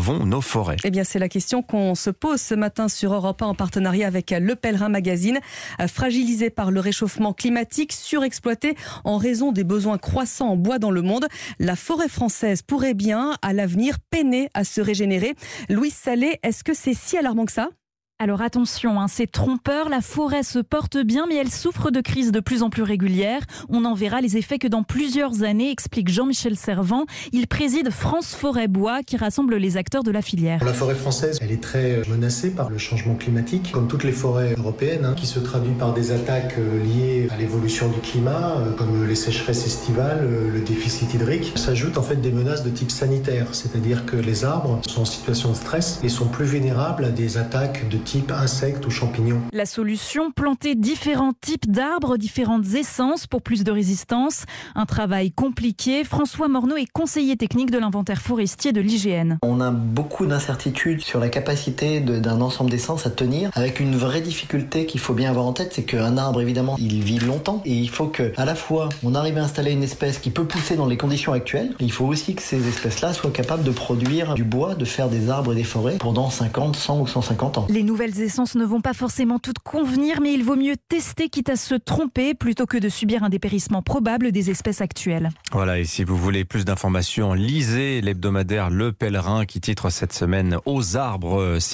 vont nos forêts? Eh bien, c'est la question qu'on se pose ce matin sur Europe 1 en partenariat avec Le Pèlerin Magazine. Fragilisé par le réchauffement climatique, surexploité en raison des besoins croissants en bois dans le monde, la forêt française pourrait bien, à l'avenir, peiner à se régénérer. Louise Salé, est-ce que c'est si alarmant que ça ? Alors attention, c'est trompeur, la forêt se porte bien mais elle souffre de crises de plus en plus régulières. On n'en verra les effets que dans plusieurs années, explique Jean-Michel Servan. Il préside France Forêt Bois qui rassemble les acteurs de la filière. La forêt française, elle est très menacée par le changement climatique, comme toutes les forêts européennes, qui se traduit par des attaques liées à l'évolution du climat, comme les sécheresses estivales, le déficit hydrique. S'ajoutent en fait des menaces de type sanitaire, c'est-à-dire que les arbres sont en situation de stress et sont plus vulnérables à des attaques de type insectes ou champignons. La solution, planter différents types d'arbres, différentes essences pour plus de résistance. Un travail compliqué. François Morneau est conseiller technique de l'inventaire forestier de l'IGN. On a beaucoup d'incertitudes sur la capacité d'un ensemble d'essences à tenir, avec une vraie difficulté qu'il faut bien avoir en tête, c'est qu'un arbre, évidemment, il vit longtemps et il faut que, à la fois, on arrive à installer une espèce qui peut pousser dans les conditions actuelles. Il faut aussi que ces espèces-là soient capables de produire du bois, de faire des arbres et des forêts pendant 50, 100 ou 150 ans. Les nouvelles essences ne vont pas forcément toutes convenir, mais il vaut mieux tester quitte à se tromper plutôt que de subir un dépérissement probable des espèces actuelles. Voilà, et si vous voulez plus d'informations, lisez l'hebdomadaire Le Pèlerin qui titre cette semaine « Aux arbres ».